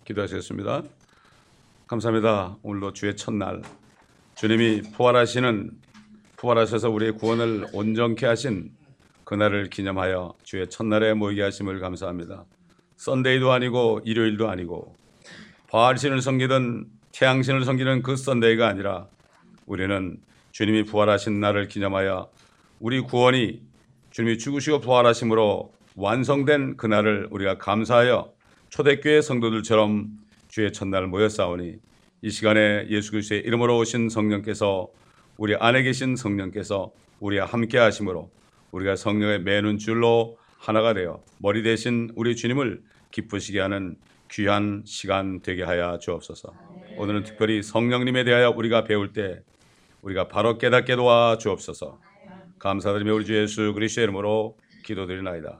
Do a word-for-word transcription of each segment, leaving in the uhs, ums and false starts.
기도하시겠습니다. 감사합니다. 오늘도 주의 첫날, 주님이 부활하시는 부활하셔서 우리의 구원을 온전케 하신 그날을 기념하여 주의 첫날에 모이게 하심을 감사합니다. 썬데이도 아니고 일요일도 아니고 바알신을 섬기던 태양신을 섬기는 그 썬데이가 아니라 우리는 주님이 부활하신 날을 기념하여 우리 구원이 주님이 죽으시고 부활하심으로 완성된 그날을 우리가 감사하여 초대교회 성도들처럼 주의 첫날 모였사오니 이 시간에 예수 그리스도의 이름으로 오신 성령께서 우리 안에 계신 성령께서 우리와 함께 하심으로 우리가 성령의 매는 줄로 하나가 되어 머리 대신 우리 주님을 기쁘시게 하는 귀한 시간 되게 하여 주옵소서. 오늘은 특별히 성령님에 대하여 우리가 배울 때 우리가 바로 깨닫게 도와 주옵소서. 감사드리며 우리 주 예수 그리스도의 이름으로 기도드리나이다.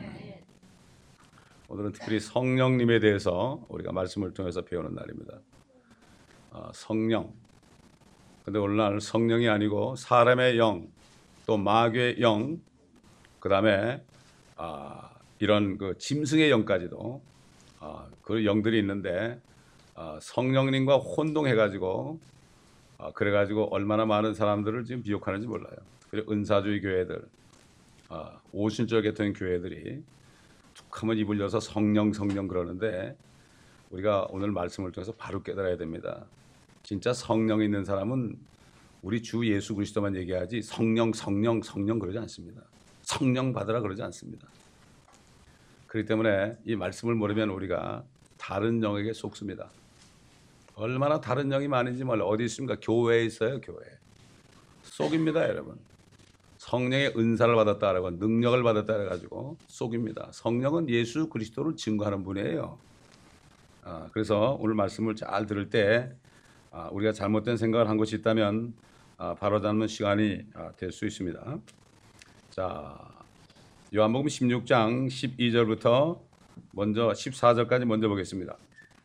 오늘은 특별히 성령님에 대해서 우리가 말씀을 통해서 배우는 날입니다. 아, 성령. 근데 오늘날 성령이 아니고 사람의 영, 또 마귀의 영, 그 다음에 아, 이런 그 짐승의 영까지도 아, 그 영들이 있는데 아, 성령님과 혼동해가지고 아, 그래가지고 얼마나 많은 사람들을 지금 비욕하는지 몰라요. 그리고 은사주의 교회들, 아, 오순절 계통의 교회들이 툭 하면 입을 열어서 성령 성령 그러는데 우리가 오늘 말씀을 통해서 바로 깨달아야 됩니다. 진짜 성령 있는 사람은 우리 주 예수 그리스도만 얘기하지 성령 성령 성령 그러지 않습니다. 성령 받으라 그러지 않습니다. 그렇기 때문에 이 말씀을 모르면 우리가 다른 영에게 속습니다. 얼마나 다른 영이 많은지 몰라. 어디 있습니까? 교회에 있어요. 교회. 속입니다, 여러분. 성령의 은사를 받았다라고 능력을 받았다 해가지고 속입니다. 성령은 예수 그리스도를 증거하는 분이에요. 아, 그래서 오늘 말씀을 잘 들을 때 아, 우리가 잘못된 생각을 한 것이 있다면 아, 바로 잡는 시간이 아, 될 수 있습니다. 자, 요한복음 십육 장 십이 절부터 먼저 십사 절까지 먼저 보겠습니다.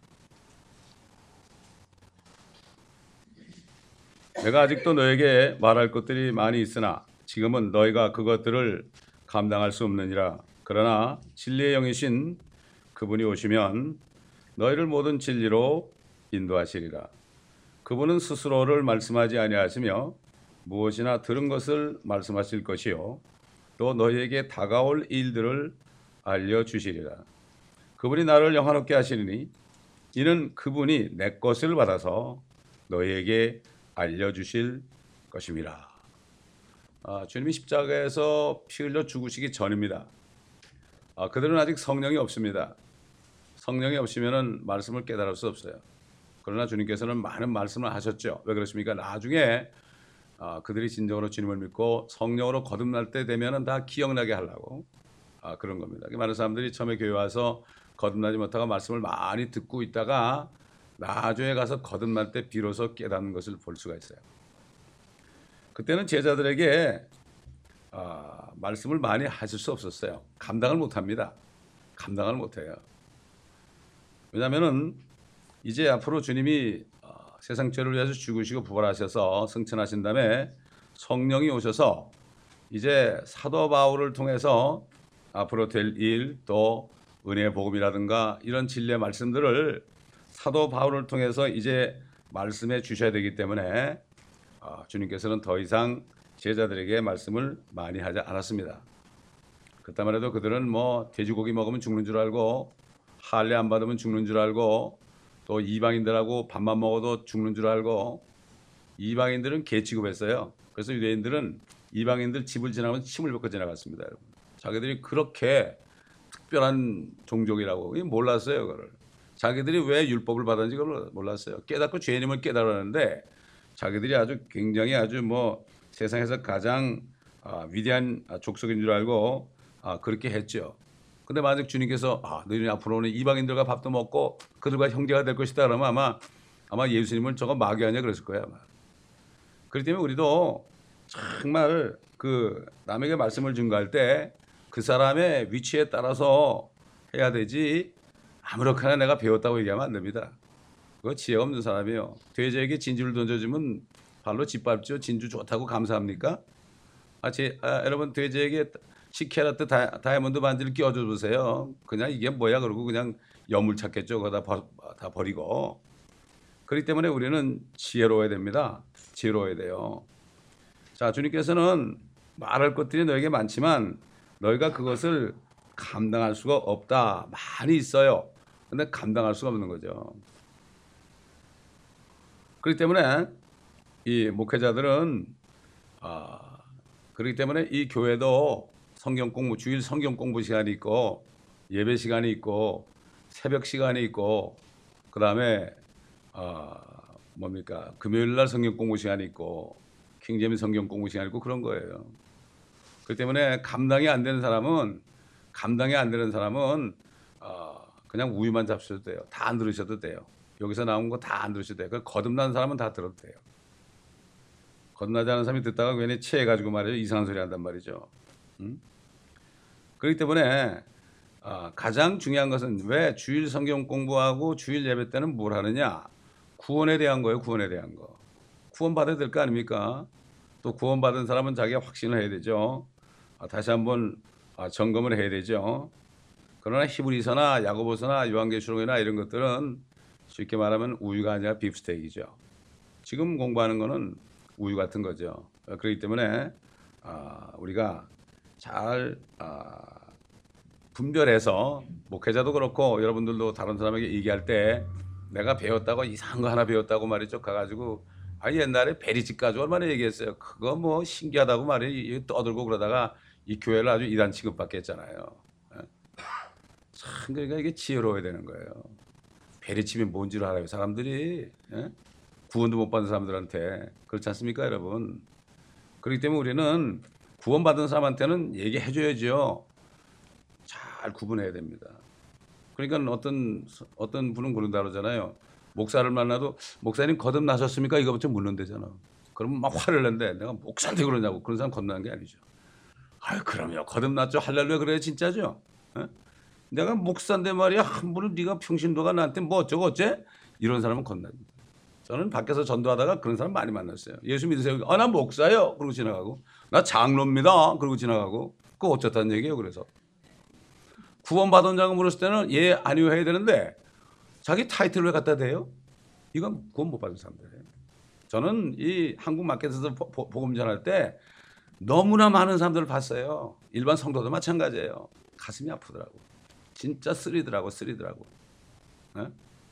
내가 아직도 너에게 말할 것들이 많이 있으나 지금은 너희가 그것들을 감당할 수 없느니라. 그러나 진리의 영이신 그분이 오시면 너희를 모든 진리로 인도하시리라. 그분은 스스로를 말씀하지 아니하시며 무엇이나 들은 것을 말씀하실 것이요 또 너희에게 다가올 일들을 알려주시리라. 그분이 나를 영화롭게 하시리니 이는 그분이 내 것을 받아서 너희에게 알려주실 것입니다. 아, 주님이 십자가에서 피 흘려 죽으시기 전입니다. 아, 그들은 아직 성령이 없습니다. 성령이 없으면 말씀을 깨달을 수 없어요. 그러나 주님께서는 많은 말씀을 하셨죠. 왜 그렇습니까? 나중에 아, 그들이 진정으로 주님을 믿고 성령으로 거듭날 때 되면 다 기억나게 하려고 아, 그런 겁니다. 많은 사람들이 처음에 교회 와서 거듭나지 못하고 말씀을 많이 듣고 있다가 나중에 가서 거듭날 때 비로소 깨닫는 것을 볼 수가 있어요. 그때는 제자들에게 아, 말씀을 많이 하실 수 없었어요. 감당을 못합니다. 감당을 못해요. 왜냐하면 이제 앞으로 주님이 어, 세상 죄를 위해서 죽으시고 부활하셔서 승천하신 다음에 성령이 오셔서 이제 사도 바울을 통해서 앞으로 될 일 또 은혜의 복음이라든가 이런 진리의 말씀들을 사도 바울을 통해서 이제 말씀해 주셔야 되기 때문에 어, 주님께서는 더 이상 제자들에게 말씀을 많이 하지 않았습니다. 그때만 해도 그들은 뭐 돼지고기 먹으면 죽는 줄 알고 할례 안 받으면 죽는 줄 알고 또 이방인들하고 밥만 먹어도 죽는 줄 알고 이방인들은 개 취급했어요. 그래서 유대인들은 이방인들 집을 지나가면 침을 뱉고 지나갔습니다. 여러분. 자기들이 그렇게 특별한 종족이라고 몰랐어요. 그걸. 자기들이 왜 율법을 받았는지 그걸 몰랐어요. 깨닫고 죄인임을 깨달았는데 자기들이 아주 굉장히 아주 뭐 세상에서 가장 아, 위대한 족속인 줄 알고 아, 그렇게 했죠. 근데 만약 주님께서 아, 너희는 앞으로는 이방인들과 밥도 먹고 그들과 형제가 될 것이다 그러면 아마 아마 예수님을 저거 마귀 아니야 그랬을 거예요. 아마. 그렇기 때문에 우리도 정말 그 남에게 말씀을 증거할 때 그 사람의 위치에 따라서 해야 되지 아무렇게나 내가 배웠다고 얘기하면 안 됩니다. 그거 지혜 없는 사람이에요. 돼지에게 진주를 던져주면 발로 짓밟죠. 진주 좋다고 감사합니까? 아, 제, 아, 여러분 돼지에게 십 캐럿 다이아몬드 반지를 끼워줘 보세요. 그냥 이게 뭐야 그러고 그냥 여물 찾겠죠. 그거 다, 버, 다 버리고. 그렇기 때문에 우리는 지혜로워야 됩니다. 지혜로워야 돼요. 자, 주님께서는 말할 것들이 너에게 많지만 너희가 그것을 감당할 수가 없다. 많이 있어요. 근데 감당할 수가 없는 거죠. 그렇기 때문에 이 목회자들은 아, 그렇기 때문에 이 교회도 성경 공부, 주일 성경 공부 시간이 있고 예배 시간이 있고 새벽 시간이 있고 그 다음에 아, 뭡니까 금요일 날 성경 공부 시간이 있고 킹제임스 성경 공부 시간이 있고 그런 거예요. 그렇기 때문에 감당이 안 되는 사람은 감당이 안 되는 사람은 어, 그냥 우유만 잡수셔도 돼요. 다 안 들으셔도 돼요. 여기서 나온 거 다 안 들으셔도 돼요. 그 거듭난 사람은 다 들어도 돼요. 거듭나지 않은 사람이 듣다가 괜히 체해가지고 말이죠. 이상한 소리 한단 말이죠. 음? 그렇기 때문에 어, 가장 중요한 것은 왜 주일 성경 공부하고 주일 예배 때는 뭘 하느냐? 구원에 대한 거예요. 구원에 대한 거. 구원 받아야 될 거 아닙니까? 또 구원 받은 사람은 자기가 확신을 해야 되죠. 아, 다시 한번 아, 점검을 해야 되죠. 그러나 히브리서나 야고보서나 요한계시록이나 이런 것들은 쉽게 말하면 우유가 아니라 빕스테이크죠. 지금 공부하는 거는 우유 같은 거죠. 그렇기 때문에 아, 우리가 잘 아, 분별해서 목회자도 그렇고 여러분들도 다른 사람에게 얘기할 때 내가 배웠다고 이상한 거 하나 배웠다고 말이죠. 가가지고 아 옛날에 베리집 가지고 얼마나 얘기했어요. 그거 뭐 신기하다고 말이 떠들고 그러다가 이 교회를 아주 이단 취급받게 했잖아요. 참 그러니까 이게 지혜로워야 되는 거예요. 베리집이 뭔지를 알아요. 사람들이 예? 구원도 못 받은 사람들한테 그렇지 않습니까, 여러분? 그렇기 때문에 우리는 구원받은 사람한테는 얘기해줘야죠. 잘 구분해야 됩니다. 그러니까 어떤 어떤 분은 그런다 그러잖아요. 목사를 만나도 목사님 거듭나셨습니까? 이거부터 묻는다잖아. 그러면 막 화를 낸대. 내가 목사한테 그러냐고. 그런 사람 거듭난 게 아니죠. 아유 그럼요. 거듭났죠. 할렐루야 그래야 진짜죠. 에? 내가 목사인데 말이야. 한 분은 네가 평신도가 나한테 뭐 어쩌고 어째? 이런 사람은 거듭납니다. 저는 밖에서 전도하다가 그런 사람 많이 만났어요. 예수 믿으세요? 아, 나 목사예요. 그러고 지나가고. 나 장로입니다. 그러고 지나가고. 그거 어쩌다는 얘기예요. 그래서. 구원받은 자가 물었을 때는 예, 아니요 해야 되는데 자기 타이틀을 왜 갖다 대요? 이건 구원 못 받은 사람들이에요. 저는 이 한국 마켓에서 보, 보, 복음 전할 때 너무나 많은 사람들을 봤어요. 일반 성도도 마찬가지예요. 가슴이 아프더라고. 진짜 쓰리더라고, 쓰리더라고. 네?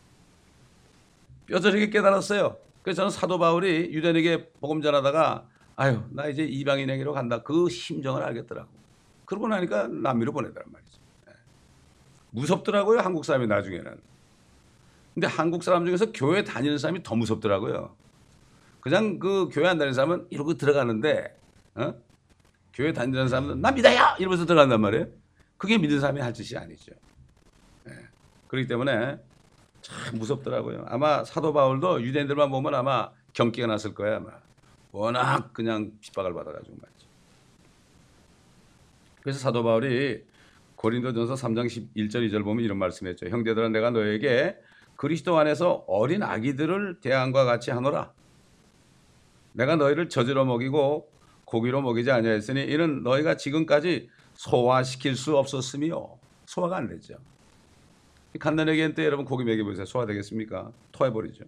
뼈저리게 깨달았어요. 그래서 저는 사도 바울이 유대인에게 복음 전하다가 아유, 나 이제 이방인에게로 간다. 그 심정을 알겠더라고. 그러고 나니까 남미로 보내더란 말이죠. 네. 무섭더라고요, 한국 사람이 나중에는. 근데 한국 사람 중에서 교회 다니는 사람이 더 무섭더라고요. 그냥 그 교회 안 다니는 사람은 이러고 들어가는데 어? 교회 다니는 사람은 나 믿어요! 이러면서 들어간단 말이에요. 그게 믿는 사람이 할 짓이 아니죠. 네. 그렇기 때문에 참 무섭더라고요. 아마 사도 바울도 유대인들만 보면 아마 경기가 났을 거예요. 아마. 워낙 그냥 핍박을 받아가지고 말이죠. 그래서 사도 바울이 고린도전서 삼 장 십일 절 이 절 보면 이런 말씀했죠. 형제들아 내가 너에게 그리스도 안에서 어린 아기들을 대항과 같이 하노라. 내가 너희를 젖으로 먹이고 고기로 먹이지 아니하였으니 이는 너희가 지금까지 소화시킬 수 없었으며 소화가 안 되죠. 갓난아기한테 때 여러분 고기 먹여보세요. 소화되겠습니까? 토해버리죠.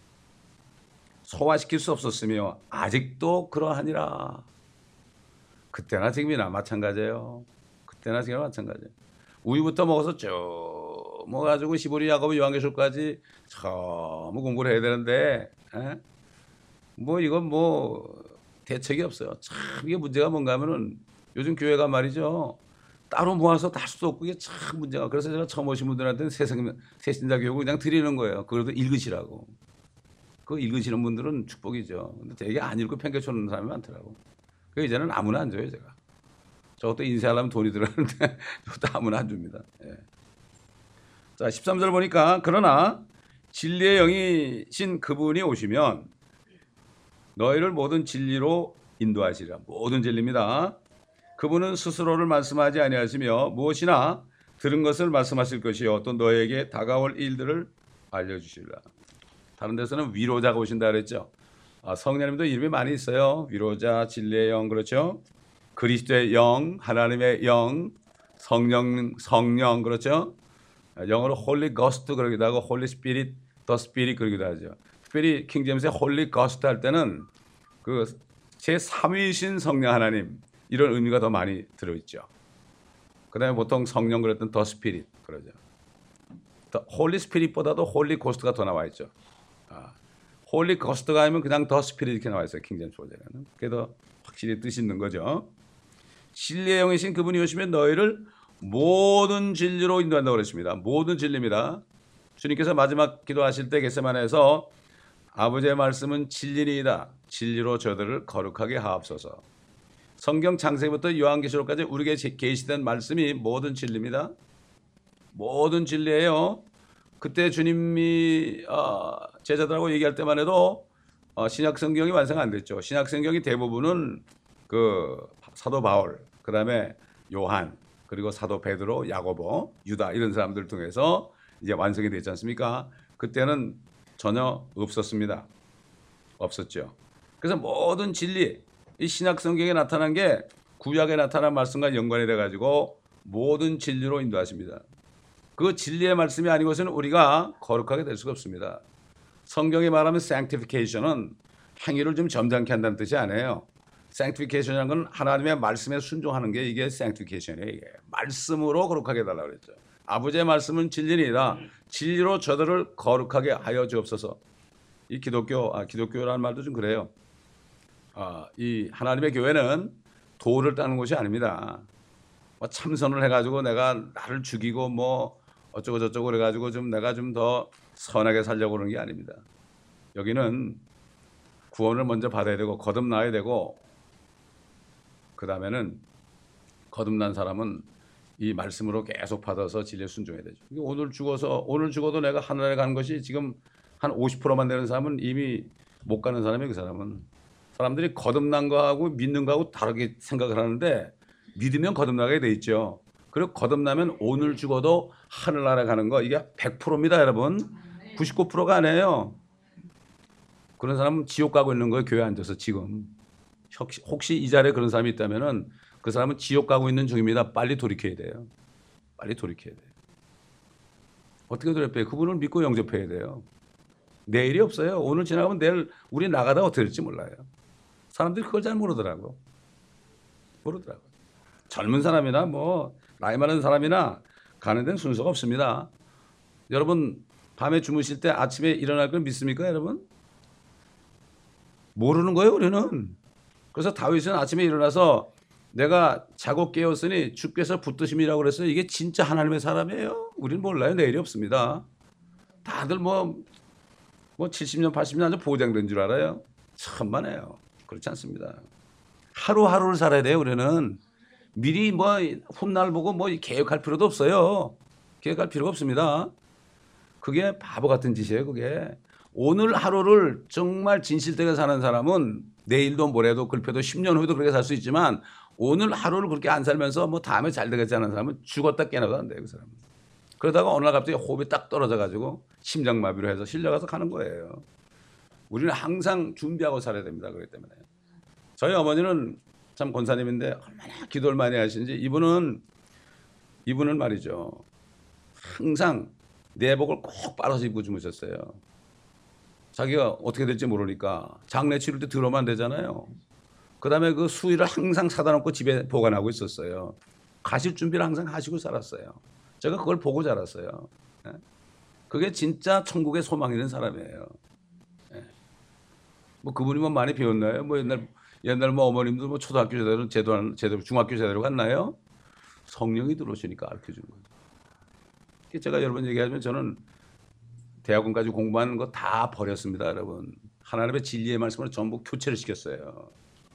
소화시킬 수 없었으며 아직도 그러하니라. 그때나 지금이나 마찬가지예요. 그때나 지금이나 마찬가지예요. 우유부터 먹어서 쭉 먹어가지고 시보리 야고보 요한계시록까지 처음 공부를 해야 되는데 에? 뭐 이건 뭐 대책이 없어요. 참 이게 문제가 뭔가 하면은 요즘 교회가 말이죠. 따로 모아서 다 할 수도 없고 이게 참 문제가. 그래서 제가 처음 오신 분들한테는 새생, 새신자 교육을 그냥 드리는 거예요. 그래도 읽으시라고. 그거 읽으시는 분들은 축복이죠. 근데 되게 안 읽고 팽개쳐놓는 사람이 많더라고. 그래서 이제는 아무나 안 줘요 제가. 저것도 인쇄하려면 돈이 들어가는데 저것도 아무나 안 줍니다. 예. 자 십삼 절 보니까 그러나 진리의 영이신 그분이 오시면 너희를 모든 진리로 인도하시리라. 모든 진리입니다. 그분은 스스로를 말씀하지 아니하시며 무엇이나 들은 것을 말씀하실 것이요 또 너에게 다가올 일들을 알려주시리라. 다른 데서는 위로자가 오신다 그랬죠. 아, 성령님도 이름이 많이 있어요. 위로자, 진리의 영 그렇죠. 그리스도의 영, 하나님의 영, 성령, 성령 그렇죠. 영어로 홀리 거스트 그러기도 하고 홀리 스피릿, 더 스피릿 그러기도 하죠. 특별히 킹제임스의 홀리 거스트 할 때는 그 제삼위이신 성령 하나님 이런 의미가 더 많이 들어있죠. 그다음에 보통 성령 그랬던 더 스피릿 그러죠. 더 홀리 스피릿보다도 홀리 고스트가 더 나와 있죠. 아, 홀리 고스트가 아니면 그냥 더 스피릿 이렇게 나와 있어요. 킹제임스 버전에는. 그게 더 확실히 뜻이 있는 거죠. 진리의 영이신 그분이 오시면 너희를 모든 진리로 인도한다고 그랬습니다. 모든 진리입니다. 주님께서 마지막 기도하실 때 겟세마네에서 아버지의 말씀은 진리니이다. 진리로 저들을 거룩하게 하옵소서. 성경 창세기부터 요한계시록까지 우리에게 계시된 말씀이 모든 진리입니다. 모든 진리예요. 그때 주님이 제자들하고 얘기할 때만 해도 신약 성경이 완성 안 됐죠. 신약 성경이 대부분은 그 사도 바울, 그다음에 요한, 그리고 사도 베드로, 야고보, 유다 이런 사람들 통해서 이제 완성이 됐지 않습니까? 그때는 전혀 없었습니다. 없었죠. 그래서 모든 진리, 이 신약 성경에 나타난 게 구약에 나타난 말씀과 연관이 돼가지고 모든 진리로 인도하십니다. 그 진리의 말씀이 아니고서는 우리가 거룩하게 될 수가 없습니다. 성경이 말하면 sanctification은 행위를 좀 점잖게 한다는 뜻이 아니에요. sanctification이라는 건 하나님의 말씀에 순종하는 게 이게 sanctification이에요. 이게. 말씀으로 거룩하게 해달라고 그랬죠. 아버지의 말씀은 진리니이다. 진리로 저들을 거룩하게 하여 주옵소서. 이 기독교, 아, 기독교라는 말도 좀 그래요. 아, 이 하나님의 교회는 도를 따는 곳이 아닙니다. 뭐 참선을 해가지고 내가 나를 죽이고 뭐 어쩌고 저쩌고 그래가지고 좀 내가 좀 더 선하게 살려고 그러는 게 아닙니다. 여기는 구원을 먼저 받아야 되고 거듭나야 되고 그 다음에는 거듭난 사람은 이 말씀으로 계속 받아서 진리에 순종해야 되죠. 오늘 죽어서 오늘 죽어도 내가 하늘에 가는 것이 지금 한 오십 퍼센트만 되는 사람은 이미 못 가는 사람이에요. 그 사람은. 사람들이 거듭난 거하고 믿는 거하고 다르게 생각을 하는데 믿으면 거듭나게 돼 있죠. 그리고 거듭나면 오늘 죽어도 하늘나라 가는 거 이게 백 퍼센트입니다. 여러분. 구십구 퍼센트가 아니에요. 그런 사람은 지옥 가고 있는 거예요. 교회에 앉아서 지금. 혹시 이 자리에 그런 사람이 있다면 그 사람은 지옥 가고 있는 중입니다. 빨리 돌이켜야 돼요. 빨리 돌이켜야 돼요. 어떻게 돌이켜요? 그분을 믿고 영접해야 돼요. 내일이 없어요. 오늘 지나가면 내일 우리 나가다 어떻게 될지 몰라요. 사람들이 그걸 잘 모르더라고. 모르더라고. 젊은 사람이나 뭐 나이 많은 사람이나 가는 데는 순서가 없습니다. 여러분 밤에 주무실 때 아침에 일어날 걸 믿습니까, 여러분? 모르는 거예요, 우리는. 그래서 다윗은 아침에 일어나서 내가 자고 깨었으니 주께서 붙드심이라고 그랬어요. 이게 진짜 하나님의 사람이에요. 우리는 몰라요. 내일이 없습니다. 다들 뭐, 뭐 칠십 년, 팔십 년 아주 보장된 줄 알아요. 천만에요. 그렇지 않습니다. 하루하루를 살아야 돼요, 우리는. 미리 뭐 훗날 보고 뭐 계획할 필요도 없어요. 계획할 필요가 없습니다. 그게 바보 같은 짓이에요, 그게. 오늘 하루를 정말 진실되게 사는 사람은 내일도 모레도 글쎄도 십 년 후에도 그렇게 살 수 있지만 오늘 하루를 그렇게 안 살면서 뭐 다음에 잘 되겠지 하는 사람은 죽었다 깨나도 안 돼요, 그 사람은. 그러다가 어느 날 갑자기 호흡이 딱 떨어져가지고 심장마비로 해서 실려가서 가는 거예요. 우리는 항상 준비하고 살아야 됩니다. 그렇기 때문에. 저희 어머니는 참 권사님인데 얼마나 기도를 많이 하시는지 이분은 이분은 말이죠. 항상 내복을 꼭 빨아서 입고 주무셨어요. 자기가 어떻게 될지 모르니까 장례 치를 때 들어오면 안 되잖아요. 그 다음에 그 수의를 항상 사다 놓고 집에 보관하고 있었어요. 가실 준비를 항상 하시고 살았어요. 제가 그걸 보고 자랐어요. 그게 진짜 천국의 소망이 있는 사람이에요. 뭐 그분이 뭐 많이 배웠나요? 뭐 옛날 옛날 뭐 어머님도 뭐 초등학교 제대로 제대로 제대로 중학교 제대로 갔나요? 성령이 들어오시니까 가르쳐 주는 거죠. 제가 여러 번 얘기하면 저는 대학원까지 공부하는 거 다 버렸습니다, 여러분. 하나님의 진리의 말씀으로 전부 교체를 시켰어요.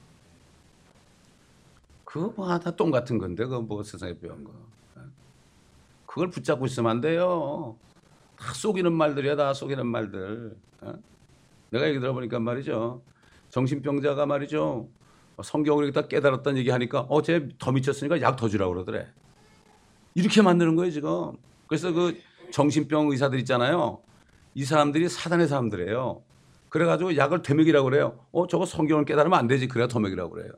그거 뭐 하나 똥 같은 건데, 그거 뭐 세상에 배운 거. 그걸 붙잡고 있으면 안 돼요. 다 속이는 말들이야, 다 속이는 말들. 내가 얘기 들어보니까 말이죠. 정신병자가 말이죠. 성경을 이렇게 다 깨달았다는 얘기 하니까, 어, 쟤 더 미쳤으니까 약 더 주라고 그러더래. 이렇게 만드는 거예요, 지금. 그래서 그 정신병 의사들 있잖아요. 이 사람들이 사단의 사람들이에요. 그래가지고 약을 더 먹이라고 그래요. 어, 저거 성경을 깨달으면 안 되지. 그래야 더 먹이라고 그래요.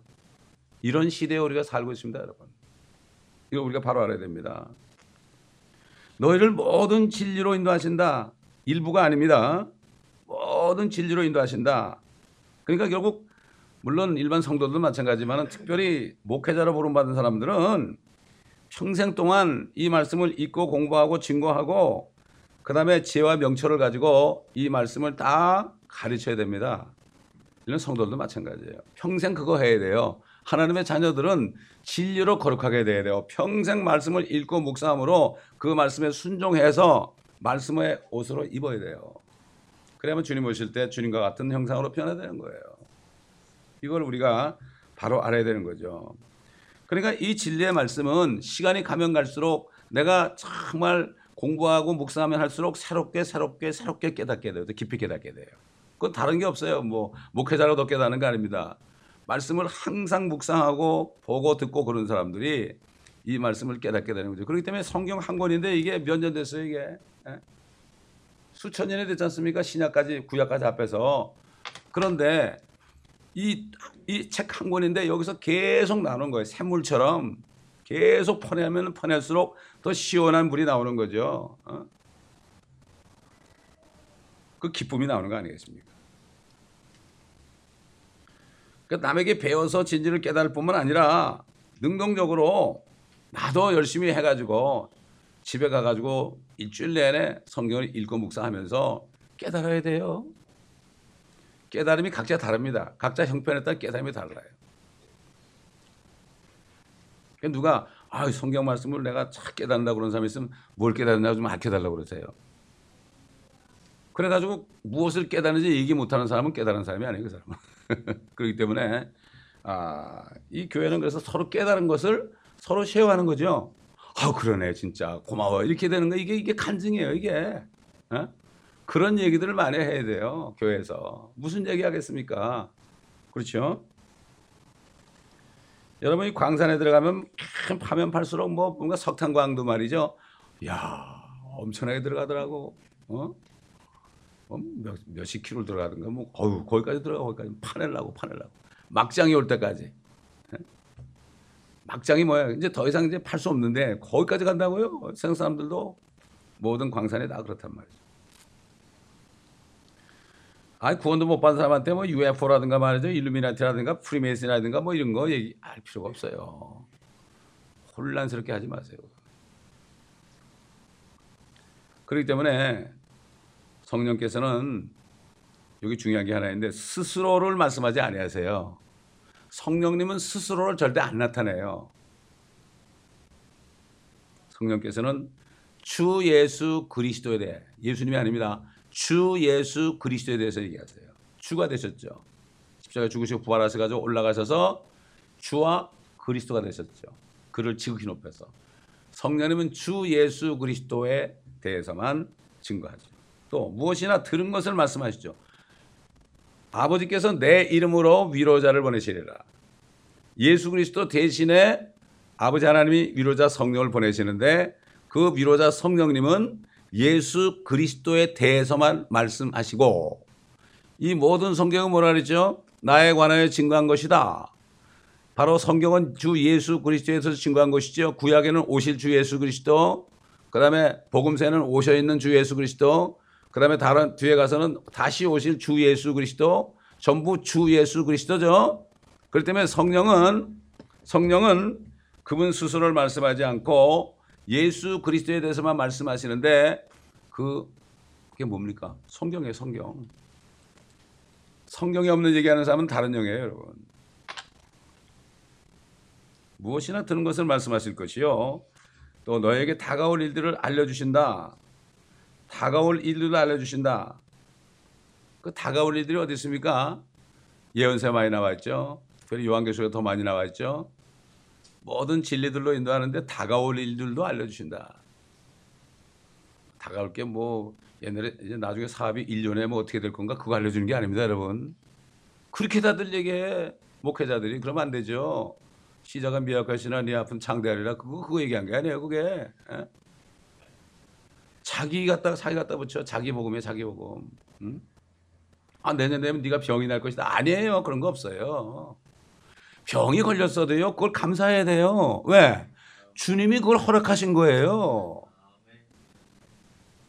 이런 시대에 우리가 살고 있습니다, 여러분. 이거 우리가 바로 알아야 됩니다. 너희를 모든 진리로 인도하신다. 일부가 아닙니다. 모든 진리로 인도하신다. 그러니까 결국 물론 일반 성도들도 마찬가지지만 특별히 목회자로 부름받은 사람들은 평생 동안 이 말씀을 읽고 공부하고 증거하고 그 다음에 지혜와 명철을 가지고 이 말씀을 다 가르쳐야 됩니다. 이런 성도들도 마찬가지예요. 평생 그거 해야 돼요. 하나님의 자녀들은 진리로 거룩하게 돼야 돼요. 평생 말씀을 읽고 묵상함으로 그 말씀에 순종해서 말씀의 옷으로 입어야 돼요. 그러면 주님 오실 때 주님과 같은 형상으로 변화되는 거예요. 이걸 우리가 바로 알아야 되는 거죠. 그러니까 이 진리의 말씀은 시간이 가면 갈수록 내가 정말 공부하고 묵상하면 할수록 새롭게 새롭게 새롭게 깨닫게 돼요. 깊이 깨닫게 돼요. 그건 다른 게 없어요. 뭐 목회자라도 깨닫는 거 아닙니다. 말씀을 항상 묵상하고 보고 듣고 그런 사람들이 이 말씀을 깨닫게 되는 거죠. 그렇기 때문에 성경 한 권인데 이게 몇 년 됐어요, 이게? 예? 수천 년이 됐지 않습니까? 신약까지 구약까지 합해서. 그런데 이 이 책 한 권인데 여기서 계속 나오는 거예요. 샘물처럼 계속 퍼내면 퍼낼수록 더 시원한 물이 나오는 거죠. 어? 그 기쁨이 나오는 거 아니겠습니까? 그러니까 남에게 배워서 진리를 깨달을 뿐만 아니라 능동적으로 나도 열심히 해가지고 집에 가가지고 일주일 내내 성경을 읽고 묵상하면서 깨달아야 돼요. 깨달음이 각자 다릅니다. 각자 형편에 따라 깨달음이 달라요. 그러니까 누가 아, 성경 말씀을 내가 잘 깨닫는다고 그런 사람이 있으면 뭘 깨달았냐고 좀 알려달라고 그러세요. 그래가지고 무엇을 깨달는지 얘기 못하는 사람은 깨달은 사람이 아니에요. 그 사람은. 그렇기 때문에 아, 이 교회는 그래서 서로 깨달은 것을 서로 쉐어하는 거죠. 아, 그러네, 진짜 고마워, 이렇게 되는 거. 이게 이게 간증이에요, 이게. 어? 그런 얘기들을 많이 해야 돼요, 교회에서. 무슨 얘기 하겠습니까? 그렇죠? 여러분이 광산에 들어가면 파면 팔수록 뭐 뭔가 석탄광도 말이죠. 야, 엄청나게 들어가더라고. 어? 몇, 몇십 킬로 들어가든가, 뭐, 어유, 거기까지 들어가, 거기까지 파내려고, 파내려고. 막장이 올 때까지. 막장이 뭐야? 이제 더 이상 이제 팔 수 없는데, 거기까지 간다고요? 세상 사람들도 모든 광산이 다 그렇단 말이죠. 아니, 구원도 못 받은 사람한테 뭐 유에프오라든가 말이죠. 일루미나티라든가 프리메이슨이라든가 뭐 이런 거 얘기할 필요가 없어요. 혼란스럽게 하지 마세요. 그렇기 때문에 성령께서는 여기 중요한 게 하나 있는데 스스로를 말씀하지 아니하세요. 성령님은 스스로를 절대 안 나타내요. 성령께서는 주 예수 그리스도에 대해, 예수님이 아닙니다. 주 예수 그리스도에 대해서 얘기하세요. 주가 되셨죠. 십자가에 죽으시고 부활하셔가지고 올라가셔서 주와 그리스도가 되셨죠. 그를 지극히 높여서. 성령님은 주 예수 그리스도에 대해서만 증거하죠. 또 무엇이나 들은 것을 말씀하시죠. 아버지께서 내 이름으로 위로자를 보내시리라. 예수 그리스도 대신에 아버지 하나님이 위로자 성령을 보내시는데 그 위로자 성령님은 예수 그리스도에 대해서만 말씀하시고, 이 모든 성경은 뭐라 그랬죠? 나에 관하여 증거한 것이다. 바로 성경은 주 예수 그리스도에 대해서 증거한 것이죠. 구약에는 오실 주 예수 그리스도, 그 다음에 복음서에는 오셔 있는 주 예수 그리스도, 그 다음에 다른 뒤에 가서는 다시 오실 주 예수 그리스도, 전부 주 예수 그리스도죠. 그렇기 때문에 성령은 성령은 그분 스스로를 말씀하지 않고 예수 그리스도에 대해서만 말씀하시는데 그, 그게 뭡니까? 성경이에요, 성경. 성경에 없는 얘기하는 사람은 다른 영이에요, 여러분. 무엇이나 들은 것을 말씀하실 것이요. 또 너에게 다가올 일들을 알려주신다. 다가올 일들을 알려주신다. 그 다가올 일들이 어디 있습니까? 예언서 많이 나와 있죠. 특별히 요한계시록에 더 많이 나와 있죠. 모든 진리들로 인도하는데 다가올 일들도 알려주신다. 다가올 게 뭐 옛날에 이제 나중에 사업이 일 년에 뭐 어떻게 될 건가 그거 알려주는 게 아닙니다, 여러분. 그렇게 다들 얘기해. 목회자들이. 그러면 안 되죠. 시작은 미약하시나 네 아픈 창대하리라. 그거 그거 얘기한 게 아니에요, 그게. 에? 자기 갖다가 자기 갖다 붙여. 자기 복음에 자기 복음. 응? 아, 내년 되면 네가 병이 날 것이다. 아니에요, 그런 거 없어요. 병이 걸렸어도요, 그걸 감사해야 돼요. 왜? 주님이 그걸 허락하신 거예요.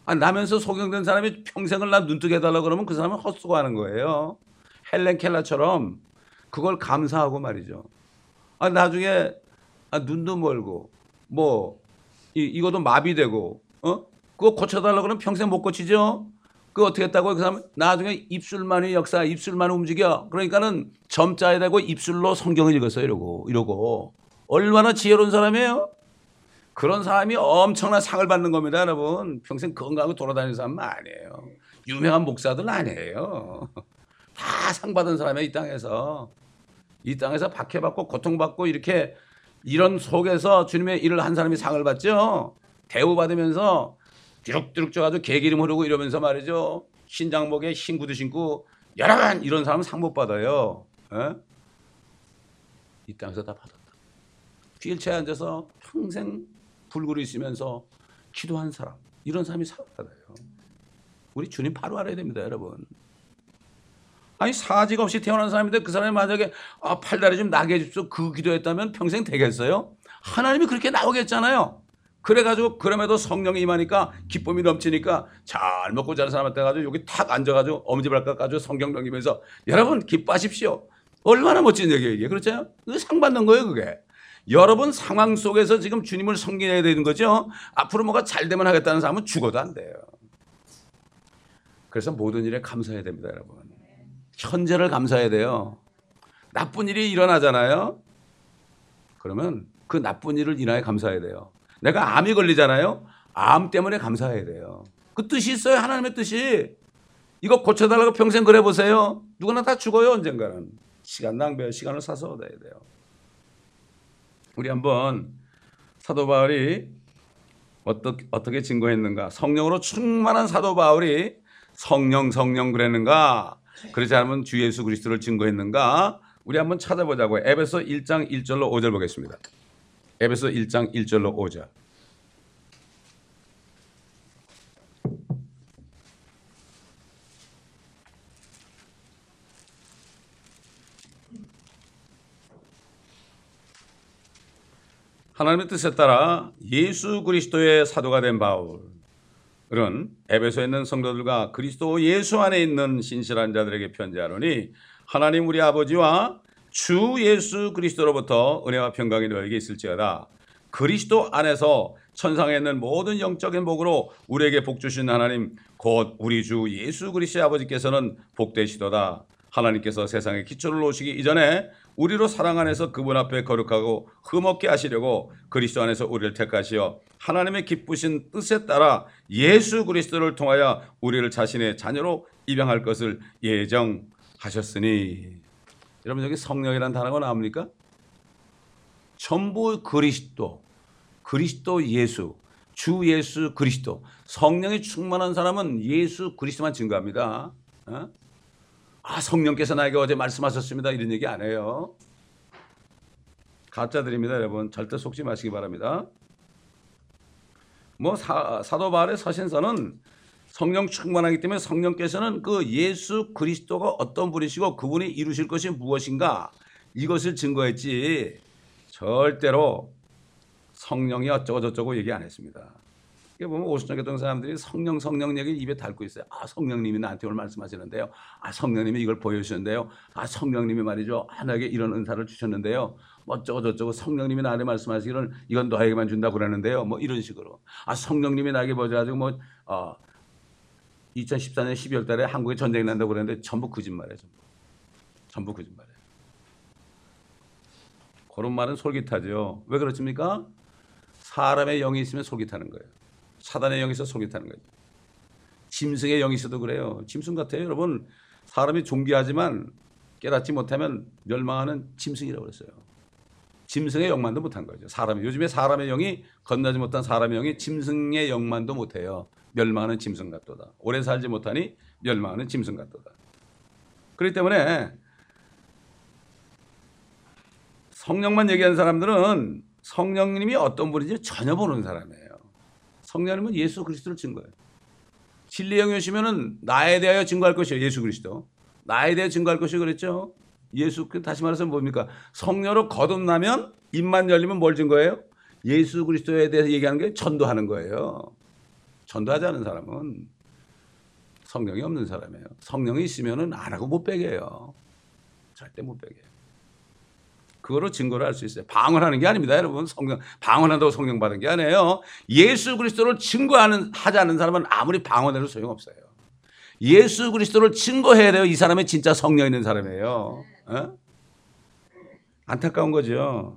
아, 나면서 소경된 사람이 평생을 나 눈뜨게 해달라고 그러면 그 사람은 헛수고하는 거예요. 헬렌 켈러처럼 그걸 감사하고 말이죠. 아, 나중에 아, 눈도 멀고 뭐 이, 이것도 마비되고 어? 그거 고쳐달라고 그러면 평생 못 고치죠. 그거 어떻게 했다고 그 사람 나중에 입술만이 역사, 입술만 움직여. 그러니까는 점자에 대고 입술로 성경을 읽었어요. 이러고 이러고 얼마나 지혜로운 사람이에요. 그런 사람이 엄청난 상을 받는 겁니다, 여러분. 평생 건강하고 돌아다니는 사람은 아니에요. 유명한 목사들 아니에요. 다 상 받은 사람이에요, 이 땅에서. 이 땅에서 박해받고 고통받고 이렇게 이런 속에서 주님의 일을 한 사람이 상을 받죠. 대우받으면서 뒤룩뒤룩 쪄가지고 개기름 흐르고 이러면서 말이죠. 흰 장복에 흰 구두 신고 여러분 이런 사람은 상 못 받아요. 에? 이 땅에서 다 받았다. 휠체어에 앉아서 평생 불구로 있으면서 기도한 사람 이런 사람이 상 받아요. 우리 주님 바로 알아야 됩니다, 여러분. 아니 사직 없이 태어난 사람인데 그 사람이 만약에 아, 팔다리 좀 나게 해줍시오 그 기도했다면 평생 되겠어요? 하나님이 그렇게 나오겠잖아요. 그래가지고 그럼에도 성령이 임하니까 기쁨이 넘치니까 잘 먹고 자는 사람한테 가지고 여기 탁 앉아가지고 엄지발가락 가지고 성경 넘기면서 여러분 기뻐하십시오. 얼마나 멋진 얘기예요 이게. 그렇죠? 상 받는 거예요 그게. 여러분 상황 속에서 지금 주님을 섬겨야 되는 거죠. 앞으로 뭐가 잘 되면 하겠다는 사람은 죽어도 안 돼요. 그래서 모든 일에 감사해야 됩니다, 여러분. 현재를 감사해야 돼요. 나쁜 일이 일어나잖아요. 그러면 그 나쁜 일을 인하여 감사해야 돼요. 내가 암이 걸리잖아요. 암 때문에 감사해야 돼요. 그 뜻이 있어요. 하나님의 뜻이. 이거 고쳐달라고 평생 그래 보세요. 누구나 다 죽어요. 언젠가는. 시간 낭비해요. 시간을 사서 얻어야 돼요. 우리 한번 사도 바울이 어떻게, 어떻게 증거했는가. 성령으로 충만한 사도 바울이 성령 성령 그랬는가. 그렇지 않으면 주 예수 그리스도를 증거했는가. 우리 한번 찾아보자고요. 에베소 일 장 일 절로 오 절 보겠습니다. 에베소 일 장 일 절로 오 절. 하나님의 뜻에 따라 예수 그리스도의 사도가 된 바울은 에베소에 있는 성도들과 그리스도 예수 안에 있는 신실한 자들에게 편지하노니 하나님 우리 아버지와 주 예수 그리스도로부터 은혜와 평강이 너에게 있을지어다. 그리스도 안에서 천상에 있는 모든 영적인 복으로 우리에게 복 주신 하나님 곧 우리 주 예수 그리스도의 아버지께서는 복되시도다. 하나님께서 세상에 기초를 놓으시기 이전에 우리로 사랑 안에서 그분 앞에 거룩하고 흠없게 하시려고 그리스도 안에서 우리를 택하시어 하나님의 기쁘신 뜻에 따라 예수 그리스도를 통하여 우리를 자신의 자녀로 입양할 것을 예정하셨으니. 여러분 여기 성령이라는 단어가 나옵니까? 전부 그리스도, 그리스도 예수, 주 예수 그리스도. 성령이 충만한 사람은 예수 그리스도만 증거합니다. 어? 아 성령께서 나에게 어제 말씀하셨습니다 이런 얘기 안 해요. 가짜들입니다 여러분. 절대 속지 마시기 바랍니다. 뭐 사, 사도 바울의 서신서는 성령 충만하기 때문에 성령께서는 그 예수 그리스도가 어떤 분이시고 그분이 이루실 것이 무엇인가 이것을 증거했지 절대로 성령이 어쩌고 저쩌고 얘기 안 했습니다. 이게 보면 오순절교동 사람들이 성령 성령 얘기 입에 달고 있어요. 아 성령님이 나한테 오늘 말씀하시는데요. 아 성령님이 이걸 보여주셨는데요. 아 성령님이 말이죠. 아 나에게 이런 은사를 주셨는데요. 뭐 어쩌고 저쩌고 성령님이 나한테 말씀하시기를 이건 너에게만 준다고 그러는데요. 뭐 이런 식으로. 아 성령님이 나에게 보여가지고 뭐 어, 이천십사 년 십이월 달에 한국에 전쟁이 난다고 그랬는데 전부 거짓말이에요. 전부, 전부 거짓말이에요. 그런 말은 솔깃하죠. 왜 그렇습니까? 사람의 영이 있으면 솔깃하는 거예요. 사단의 영이 있어 솔깃하는 거예요. 짐승의 영이 있어도 그래요. 짐승 같아요. 여러분 사람이 존귀하지만 깨닫지 못하면 멸망하는 짐승이라고 그랬어요. 짐승의 영만도 못한 거죠. 사람이 요즘에 사람의 영이 건너지 못한 사람의 영이 짐승의 영만도 못해요. 멸망하는 짐승 같도다. 오래 살지 못하니 멸망하는 짐승 같도다. 그렇기 때문에 성령만 얘기하는 사람들은 성령님이 어떤 분인지 전혀 모르는 사람이에요. 성령님은 예수 그리스도를 증거해요. 진리의 영이 오시면은 나에 대하여 증거할 것이에요. 예수 그리스도. 나에 대해 증거할 것이 그랬죠. 예수 다시 말해서 뭡니까? 성령으로 거듭나면 입만 열리면 뭘 증거해요? 예수 그리스도에 대해서 얘기하는 게 전도하는 거예요. 전도하지 않은 사람은 성령이 없는 사람이에요. 성령이 있으면은 안 하고 못 베겨요. 절대 못 베겨요. 그거로 증거를 할 수 있어요. 방언하는 게 아닙니다, 여러분. 성령 방언한다고 성령 받은 게 아니에요. 예수 그리스도를 증거하는 하지 않는 사람은 아무리 방언해도 소용없어요. 예수 그리스도를 증거해야 돼요. 이 사람이 진짜 성령 있는 사람이에요. 어? 안타까운 거죠.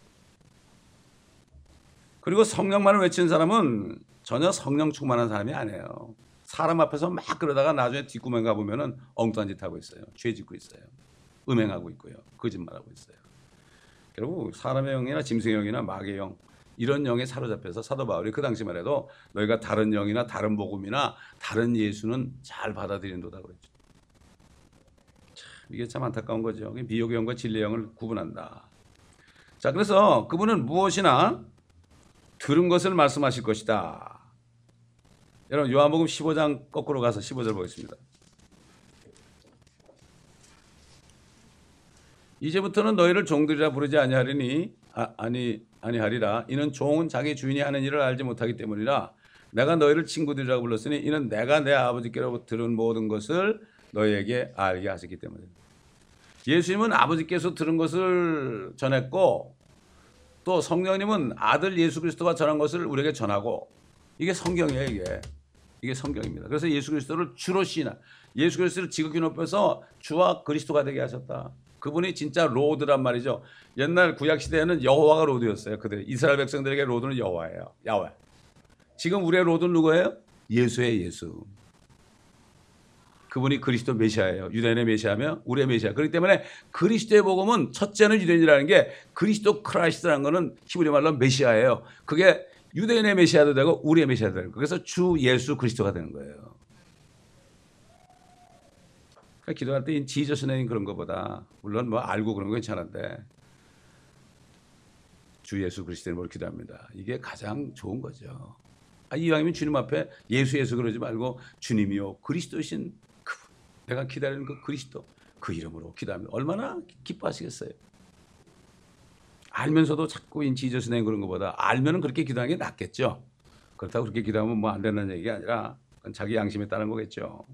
그리고 성령만을 외치는 사람은 전혀 성령 충만한 사람이 아니에요. 사람 앞에서 막 그러다가 나중에 뒷구멍 가보면은 엉뚱한 짓 하고 있어요. 죄 짓고 있어요. 음행하고 있고요. 거짓말하고 있어요. 결국 사람의 영이나 짐승의 영이나 마귀의 영, 이런 영에 사로잡혀서 사도 바울이 그 당시만 해도 너희가 다른 영이나 다른 복음이나 다른 예수는 잘 받아들인도다 그랬죠. 참, 이게 참 안타까운 거죠. 미혹의 영과 진리의 영을 구분한다. 자, 그래서 그분은 무엇이나 들은 것을 말씀하실 것이다. 여러분 요한복음 십오 장 거꾸로 가서 십오 절 보겠습니다. 이제부터는 너희를 종들이라 부르지 아니하리니 아, 아니 아니하리라. 이는 종은 자기 주인이 하는 일을 알지 못하기 때문이라. 내가 너희를 친구들이라고 불렀으니 이는 내가 내 아버지께로 들은 모든 것을 너희에게 알게 하셨기 때문이다. 예수님은 아버지께서 들은 것을 전했고 또 성령님은 아들 예수 그리스도가 전한 것을 우리에게 전하고, 이게 성경이에요. 이게 이게 성경입니다. 그래서 예수 그리스도를 주로 시인한, 예수 그리스도를 지극히 높여서 주와 그리스도가 되게 하셨다. 그분이 진짜 로드란 말이죠. 옛날 구약 시대에는 여호와가 로드였어요. 그들 이스라엘 백성들에게 로드는 여호와예요. 야훼. 지금 우리의 로드는 누구예요? 예수의 예수. 그분이 그리스도 메시아예요. 유대인의 메시아며 우리의 메시아. 그렇기 때문에 그리스도의 복음은 첫째는 유대인이라는 게, 그리스도 크라이스트라는 거는 히브리 말로 메시아예요. 그게 유대인의 메시아도 되고 우리의 메시아도 되는 거예요. 그래서 주 예수 그리스도가 되는 거예요. 그러니까 기도할 때 지저스 네임 그런 것보다, 물론 뭐 알고 그런 거 괜찮은데 주 예수 그리스도의 이름으로 기도합니다. 이게 가장 좋은 거죠. 아, 이왕이면 주님 앞에 예수 예수 그러지 말고 주님이요 그리스도이신 그분, 내가 기다리는 그 그리스도, 그 이름으로 기도합니다. 얼마나 기뻐하시겠어요. 알면서도 자꾸 인 지저스 네임 그런 것보다 알면은 그렇게 기도하는 게 낫겠죠. 그렇다고 그렇게 기도하면 뭐 안 된다는 얘기가 아니라 그건 자기 양심에 따른 거겠죠.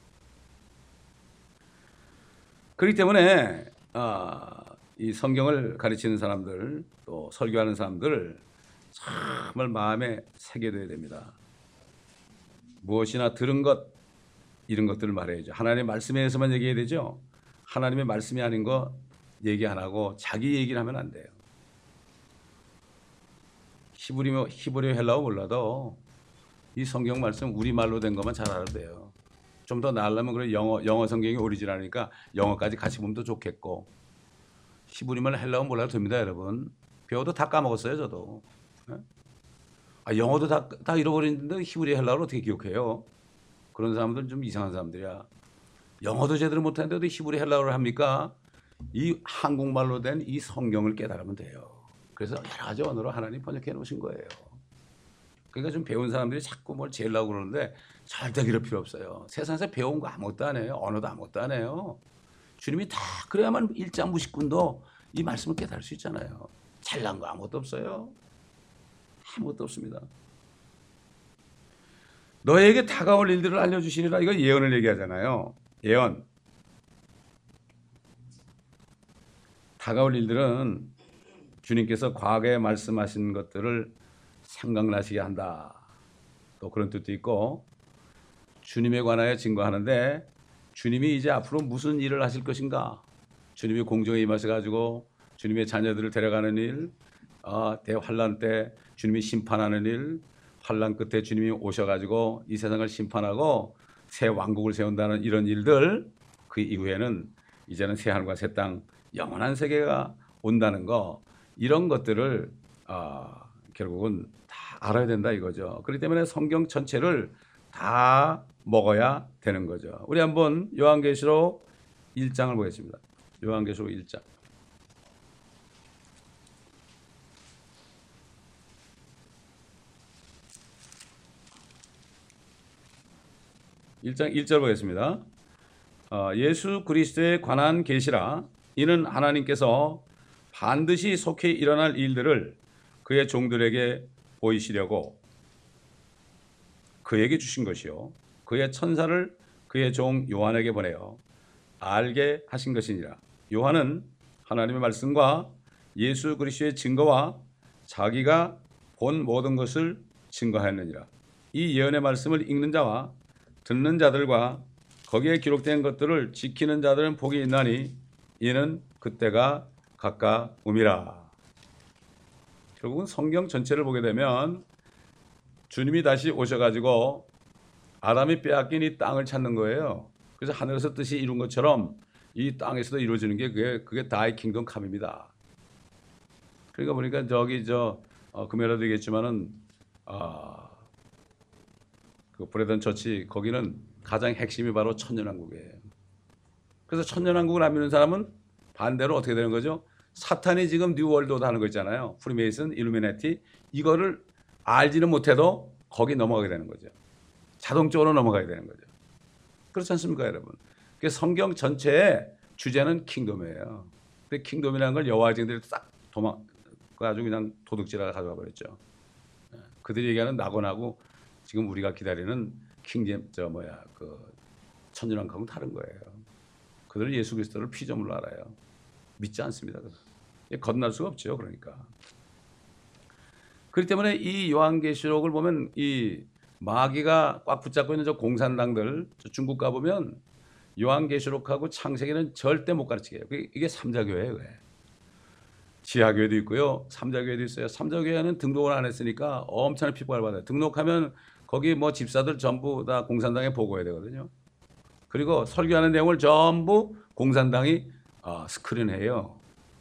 그렇기 때문에 아, 이 성경을 가르치는 사람들, 또 설교하는 사람들 정말 마음에 새겨둬야 됩니다. 무엇이나 들은 것, 이런 것들을 말해야죠. 하나님의 말씀에 대해서만 얘기해야 되죠. 하나님의 말씀이 아닌 거 얘기 안 하고 자기 얘기를 하면 안 돼요. 히브리며 히브리어 헬라어 몰라도 이 성경 말씀 우리말로 된 것만 잘 알아도 돼요. 좀 더 나으려면 그래 영어 영어 성경이 오리지널이니까 영어까지 같이 보면 더 좋겠고, 히브리말 헬라어 몰라도 됩니다, 여러분. 배워도 다 까먹었어요, 저도. 아, 영어도 다, 다 잃어버리는데 히브리 헬라어를 어떻게 기억해요? 그런 사람들은 좀 이상한 사람들이야. 영어도 제대로 못하는데도 히브리 헬라어를 합니까? 이 한국말로 된 이 성경을 깨달으면 돼요. 그래서 여러 가지 언어로 하나님 번역해 놓으신 거예요. 그러니까 좀 배운 사람들이 자꾸 뭘 재려고 그러는데 절대 그럴 필요 없어요. 세상에서 배운 거 아무것도 안 해요. 언어도 아무것도 안 해요. 주님이 다 그래야만 일장무식군도 이 말씀을 깨달을 수 있잖아요. 잘난 거 아무것도 없어요. 아무것도 없습니다. 너에게 다가올 일들을 알려주시리라. 이거 예언을 얘기하잖아요. 예언. 다가올 일들은 주님께서 과거에 말씀하신 것들을 생각나시게 한다. 또 그런 뜻도 있고, 주님에 관하여 증거하는데 주님이 이제 앞으로 무슨 일을 하실 것인가, 주님이 공정에 임하셔가지고 주님의 자녀들을 데려가는 일, 어, 대환란 때 주님이 심판하는 일, 환란 끝에 주님이 오셔가지고 이 세상을 심판하고 새 왕국을 세운다는 이런 일들, 그 이후에는 이제는 새 하늘과 새 땅, 영원한 세계가 온다는 거, 이런 것들을 어, 결국은 다 알아야 된다 이거죠. 그렇기 때문에 성경 전체를 다 먹어야 되는 거죠. 우리 한번 요한계시록 일 장을 보겠습니다. 요한계시록 일 장. 일 장 일 절 보겠습니다. 어, 예수 그리스도에 관한 계시라. 이는 하나님께서 반드시 속히 일어날 일들을 그의 종들에게 보이시려고 그에게 주신 것이요 그의 천사를 그의 종 요한에게 보내어 알게 하신 것이니라. 요한은 하나님의 말씀과 예수 그리스도의 증거와 자기가 본 모든 것을 증거하였느니라. 이 예언의 말씀을 읽는 자와 듣는 자들과 거기에 기록된 것들을 지키는 자들은 복이 있나니 이는 그때가 가까움이라. 결국은 성경 전체를 보게 되면 주님이 다시 오셔가지고 아담이 빼앗긴 이 땅을 찾는 거예요. 그래서 하늘에서 뜻이 이룬 것처럼 이 땅에서도 이루어지는 게 그게, 그게 다이 킹덤 캄입니다. 그러니까 보니까 저기 저 어, 금요일에도 얘기했지만은 아, 그 브레던 처치 거기는 가장 핵심이 바로 천년왕국이에요. 그래서 천년왕국을 안 믿는 사람은 반대로 어떻게 되는 거죠? 사탄이 지금 뉴월드오더 하는 거 있잖아요. 프리메이슨, 일루미나티 이거를 알지는 못해도 거기 넘어가게 되는 거죠. 자동적으로 넘어가게 되는 거죠. 그렇지 않습니까, 여러분? 그래서 성경 전체의 주제는 킹덤이에요. 근데 킹덤이라는 걸 여호와의 증인들이 싹 도망, 아주 그냥 도둑질하다 가져가 버렸죠. 그들이 얘기하는 낙원하고 지금 우리가 기다리는 킹잼 저 뭐야 그 천년왕국은 다른 거예요. 그들은 예수 그리스도를 피조물로 알아요. 믿지 않습니다. 건널 수가 없죠. 그러니까. 그렇기 때문에 이 요한계시록을 보면 이 마귀가 꽉 붙잡고 있는 저 공산당들 저 중국 가보면 요한계시록하고 창세기는 절대 못 가르치게 해요. 이게 삼자교회예요. 지하교회도 있고요. 삼자교회도 있어요. 삼자교회는 등록을 안 했으니까 엄청난 핍박을 받아요. 등록하면 거기 뭐 집사들 전부 다 공산당에 보고해야 되거든요. 그리고 설교하는 내용을 전부 공산당이 아, 스크린해요.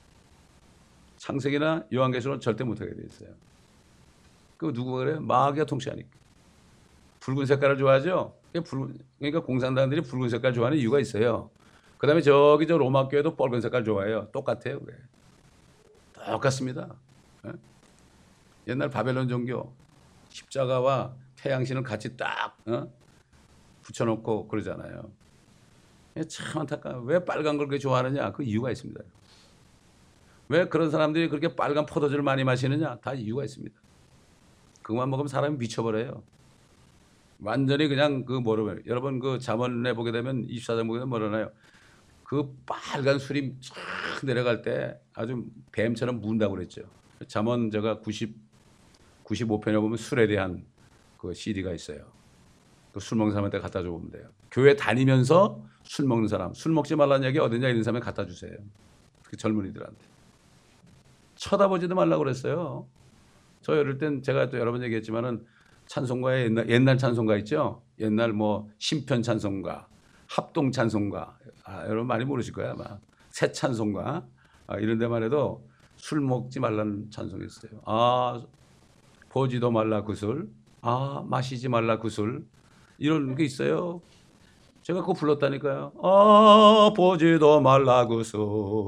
창세기나 요한계시록은 절대 못하게 돼 있어요. 그 누구가 그래요? 마귀가 통치하니까. 붉은 색깔을 좋아하죠. 그러니까 공산당들이 붉은 색깔 좋아하는 이유가 있어요. 그 다음에 저기 저 로마 교회도 빨간 색깔 좋아해요. 똑같아요. 그래. 똑같습니다. 예? 옛날 바벨론 종교 십자가와 태양신을 같이 딱 어? 붙여놓고 그러잖아요. 참 안타까워요. 왜 빨간 걸 그렇게 좋아하느냐? 그 이유가 있습니다. 왜 그런 사람들이 그렇게 빨간 포도주를 많이 마시느냐? 다 이유가 있습니다. 그것만 먹으면 사람이 미쳐버려요. 완전히 그냥 그 뭐라고 여러분 그 잠언에 보게 되면 이십사 장 보게 되면 뭐라나요? 그 빨간 술이 쫙 내려갈 때 아주 뱀처럼 문다고 그랬죠. 잠언 제가 구십, 구십오 편에 보면 술에 대한 그 씨디가 있어요. 그 술 먹는 사람한테 갖다 줘보면 돼요. 교회 다니면서 술 먹는 사람, 술 먹지 말라는 얘기 어디냐 이런 사람에 갖다 주세요. 그 젊은이들한테. 쳐다보지도 말라고 그랬어요. 저 어릴 땐 제가 또 여러 번 얘기했지만은 찬송가에 옛날, 옛날 찬송가 있죠? 옛날 뭐 신편 찬송가, 합동 찬송가, 아, 여러분 많이 모르실 거야 아마. 새 찬송가 아, 이런 데만 해도 술 먹지 말라는 찬송이 있어요. 아, 보지도 말라 그 술, 아, 마시지 말라 그 술, 이런 게 있어요. 제가 그거 불렀다니까요. 아, 보지도 말라 그 술,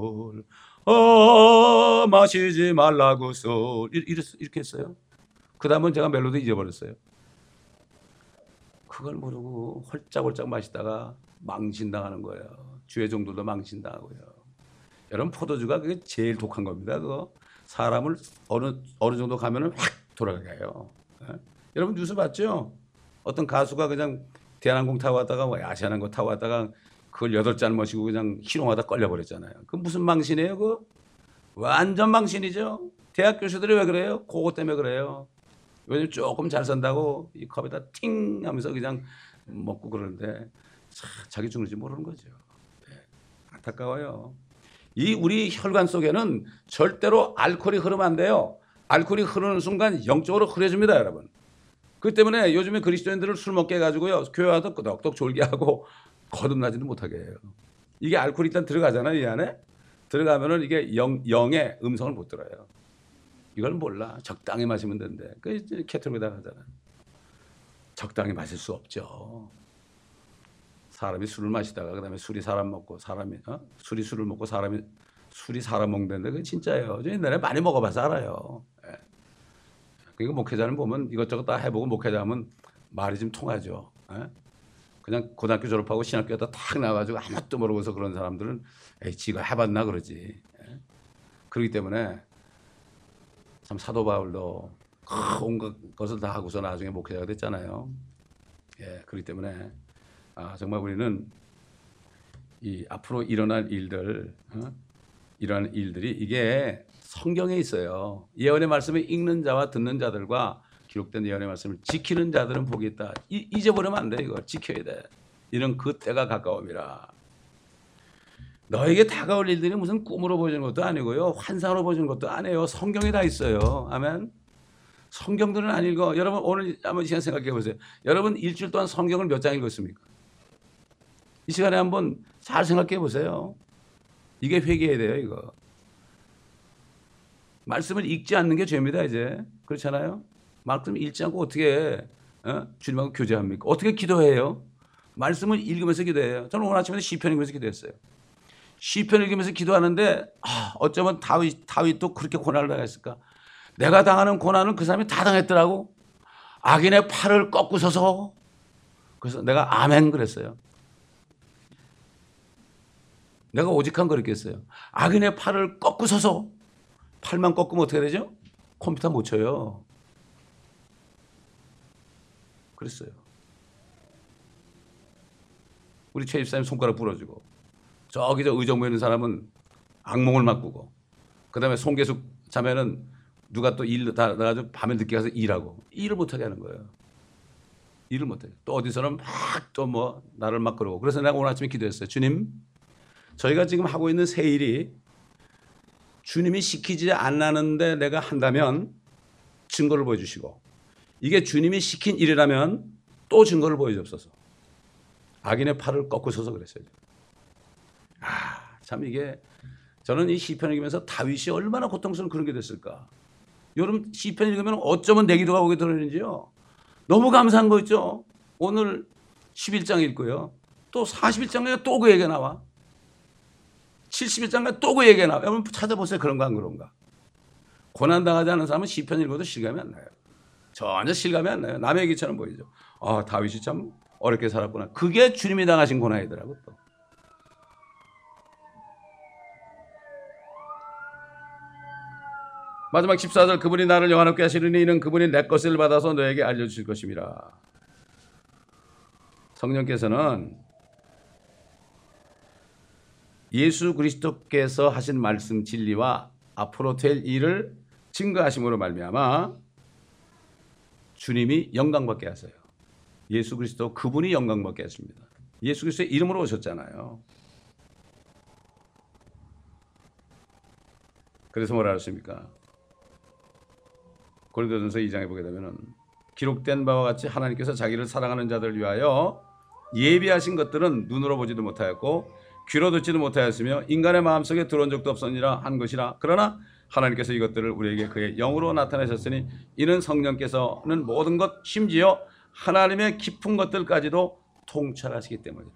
아, 마시지 말라 그 술, 이렇게 했어요. 그 다음은 제가 멜로디 잊어버렸어요. 그걸 모르고 홀짝홀짝 마시다가 망신당하는 거예요. 주의 종들도 망신당하고요. 여러분 포도주가 그게 제일 독한 겁니다. 그거 사람을 어느 어느 정도 가면은 확 돌아가요. 예? 여러분 뉴스 봤죠? 어떤 가수가 그냥 대한항공 타고 왔다가 뭐 아시아나항공 타고 왔다가 그걸 여덟 잔 마시고 그냥 희롱하다 걸려버렸잖아요. 그 무슨 망신이에요? 그 완전 망신이죠. 대학 교수들이 왜 그래요? 그거 때문에 그래요. 왜냐면 조금 잘 산다고 이 컵에다 팅 하면서 그냥 먹고 그러는데 참 자기 죽는지 모르는 거죠. 네. 안타까워요. 이 우리 혈관 속에는 절대로 알코올이 흐르면 안 돼요. 알코올이 흐르는 순간 영적으로 흐려집니다, 여러분. 그 때문에 요즘에 그리스도인들을 술 먹게 해가지고요. 교회 와서 끄덕끄덕 졸게 하고 거듭나지도 못하게 해요. 이게 알코올이 일단 들어가잖아요, 이 안에. 들어가면은 이게 영, 영의 음성을 못 들어요. 이걸 몰라. 적당히 마시면 된대. 그 캐톨릭에다 하잖아. 적당히 마실 수 없죠. 사람이 술을 마시다가 그다음에 술이 사람 먹고 사람이 어? 술이 술을 먹고 사람이 술이 사람 먹는데 그게 진짜예요. 저 옛날에 많이 먹어봐서 알아요. 예. 그러니까 목회자는 보면 이것저것 다 해보고 목회자하면 말이 좀 통하죠. 예? 그냥 고등학교 졸업하고 신학교에다 탁 나가지고 아무것도 모르고서 그런 사람들은 에이 지가 해봤나 그러지. 예? 그렇기 때문에 참 사도 바울도 온갖 것을 다 하고서 나중에 목회자가 됐잖아요. 예, 그렇기 때문에 아, 정말 우리는 이 앞으로 일어날 일들, 어? 이러한 일들이 이게 성경에 있어요. 예언의 말씀을 읽는 자와 듣는 자들과 기록된 예언의 말씀을 지키는 자들은 복이 있다. 이, 잊어버리면 안 돼. 이거 지켜야 돼. 이런 그 때가 가까움이라. 너에게 다가올 일들이 무슨 꿈으로 보여주는 것도 아니고요, 환상으로 보여주는 것도 아니에요. 성경에 다 있어요. 아멘. 성경들은 안 읽어. 여러분 오늘 한번 시간 생각해 보세요. 여러분 일주일 동안 성경을 몇 장 읽었습니까? 이 시간에 한번 잘 생각해 보세요. 이게 회개해야 돼요. 이거 말씀을 읽지 않는 게 죄입니다. 이제 그렇잖아요. 말씀을 읽지 않고 어떻게 어? 주님하고 교제합니까? 어떻게 기도해요? 말씀을 읽으면서 기도해요. 저는 오늘 아침에 시편 읽으면서 기도했어요. 시편 읽으면서 기도하는데 아, 어쩌면 다윗, 다윗도 그렇게 고난을 당했을까? 내가 당하는 고난은 그 사람이 다 당했더라고. 악인의 팔을 꺾고서서. 그래서 내가 아멘 그랬어요. 내가 오직한 거랬겠어요. 악인의 팔을 꺾고서서. 팔만 꺾으면 어떻게 되죠? 컴퓨터 못 쳐요. 그랬어요. 우리 최 집사님 손가락 부러지고, 저기 저 의정부에 있는 사람은 악몽을 막 꾸고, 그 다음에 송계숙 자매는 누가 또 일 다 나가지고 밤에 늦게 가서 일하고, 일을 못하게 하는 거예요. 일을 못하게. 또 어디서는 막 또 뭐 나를 막 그러고. 그래서 내가 오늘 아침에 기도했어요. 주님, 저희가 지금 하고 있는 새 일이 주님이 시키지 않았는데 내가 한다면 증거를 보여주시고, 이게 주님이 시킨 일이라면 또 증거를 보여주옵소서. 악인의 팔을 꺾고 서서 그랬어요. 아, 참 이게 저는 이 시편 읽으면서 다윗이 얼마나 고통스러운 그런 게 됐을까. 여러분 시편 읽으면 어쩌면 내 기도가 오게 들어오는지요. 너무 감사한 거 있죠. 오늘 십일 장 읽고요. 또 사십일 장에 또 그 얘기가 나와. 칠십일 장에 또 그 얘기가 나와. 여러분 찾아보세요. 그런가 안 그런가. 고난당하지 않은 사람은 시편 읽어도 실감이 안 나요. 전혀 실감이 안 나요. 남의 얘기처럼 보이죠. 아, 다윗이 참 어렵게 살았구나. 그게 주님이 당하신 고난이더라고. 또 마지막 십사 절, 그분이 나를 영화롭게 하시리니 이는 그분이 내 것을 받아서 너에게 알려주실 것임이라. 성령께서는 예수 그리스도께서 하신 말씀 진리와 앞으로 될 일을 증거하심으로 말미암아 주님이 영광받게 하세요. 예수 그리스도 그분이 영광받게 하십니다. 예수 그리스도의 이름으로 오셨잖아요. 그래서 뭐라 하십니까? 고린도전서 이 장에 보게 되면은 기록된 바와 같이 하나님께서 자기를 사랑하는 자들을 위하여 예비하신 것들은 눈으로 보지도 못하였고 귀로 듣지도 못하였으며 인간의 마음속에 들어온 적도 없었느니라 한 것이라. 그러나 하나님께서 이것들을 우리에게 그의 영으로 나타내셨으니 이는 성령께서는 모든 것 심지어 하나님의 깊은 것들까지도 통찰하시기 때문이라.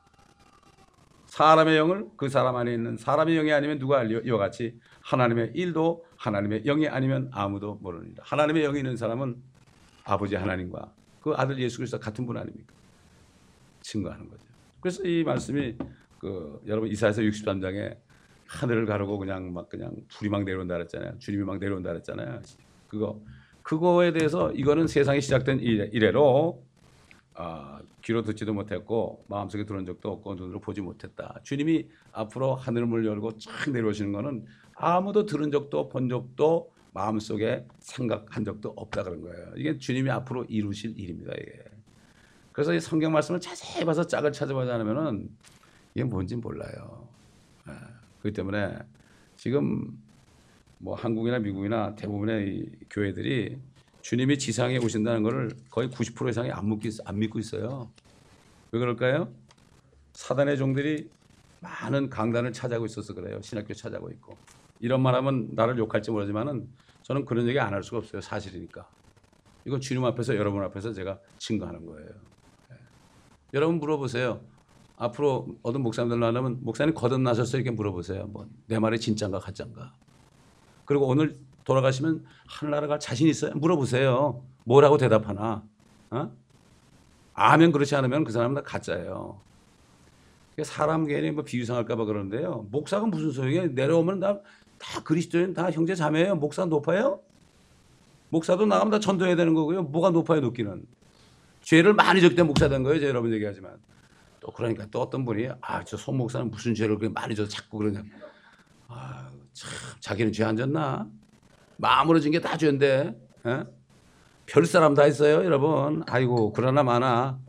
사람의 영을 그 사람 안에 있는 사람의 영이 아니면 누가 알리요? 이와 같이 하나님의 일도 하나님의 영이 아니면 아무도 모르느니라. 하나님의 영이 있는 사람은 아버지 하나님과 그 아들 예수 그리스도 같은 분 아닙니까? 증거하는 거죠. 그래서 이 말씀이 그 여러분 이사야서 육십삼 장에 하늘을 가르고 그냥 막 그냥 불이 막 내려온다 그랬잖아요. 주님이 막 내려온다 그랬잖아요. 그거 그거에 대해서 이거는 세상이 시작된 이래로 아, 귀로 듣지도 못했고 마음속에 들어온 적도 없고 눈으로 보지 못했다. 주님이 앞으로 하늘문을 열고 쫙 내려오시는 거는 아무도 들은 적도 본 적도 마음속에 생각한 적도 없다 그런 거예요. 이게 주님이 앞으로 이루실 일입니다. 이게. 그래서 이 성경 말씀을 자세히 봐서 짝을 찾아보지 않으면은 이게 뭔지 몰라요. 예. 그렇기 때문에 지금 뭐 한국이나 미국이나 대부분의 이 교회들이 주님이 지상에 오신다는 것을 거의 구십 퍼센트 이상이 안 믿고, 안 믿고 있어요. 왜 그럴까요? 사단의 종들이 많은 강단을 차지하고 있어서 그래요. 신학교 차지하고 있고. 이런 말하면 나를 욕할지 모르지만은 저는 그런 얘기 안 할 수가 없어요. 사실이니까. 이건 주님 앞에서 여러분 앞에서 제가 증거하는 거예요. 네. 여러분 물어보세요. 앞으로 어떤 목사님들 나오면 목사님 거듭나셨어요? 이렇게 물어보세요. 뭐 내 말이 진짠가 가짠가. 그리고 오늘 돌아가시면 하늘나라 갈 자신 있어요? 물어보세요. 뭐라고 대답하나? 어? 아멘 그렇지 않으면 그 사람은 다 가짜예요. 사람 괜히 뭐 비유상할까 봐 그러는데요. 목사가 무슨 소용이에요? 내려오면 다, 다 그리스도인 다 형제 자매예요. 목사 높아요? 목사도 나가면 다 전도해야 되는 거고요. 뭐가 높아요 높기는. 죄를 많이 적대 목사 된 거예요. 제가 여러분 얘기하지만. 또 그러니까 또 어떤 분이 아, 저 손 목사는 무슨 죄를 그렇게 많이 져서 자꾸 그러냐. 아, 참 자기는 죄 안 졌나? 마음으로 진 게 다 죄인데. 에? 별 사람 다 있어요, 여러분. 아이고, 그러나 마나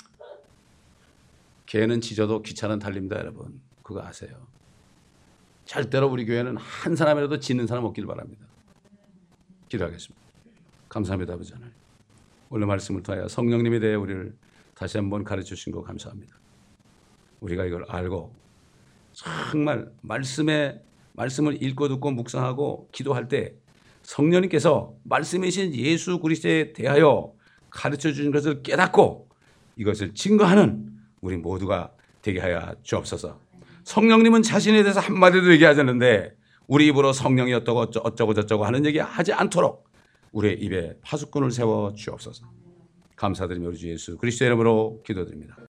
개는 짖어도 기차는 달립니다, 여러분. 그거 아세요? 절대로 우리 교회는 한 사람이라도 짖는 사람 없길 바랍니다. 기도하겠습니다. 감사합니다, 아버지 하나님. 오늘 말씀을 통하여 성령님에 대해 우리를 다시 한번 가르쳐 주신 거 감사합니다. 우리가 이걸 알고 정말 말씀에 말씀을 읽고 듣고 묵상하고 기도할 때 성령님께서 말씀이신 예수 그리스도에 대하여 가르쳐 주신 것을 깨닫고 이것을 증거하는 우리 모두가 되게 하여 주옵소서. 성령님은 자신에 대해서 한마디도 얘기하지 않는데 우리 입으로 성령이 어쩌고 어쩌고 저쩌고 하는 얘기 하지 않도록 우리의 입에 파수꾼을 세워 주옵소서. 감사드리며 우리 주 예수 그리스도의 이름으로 기도드립니다.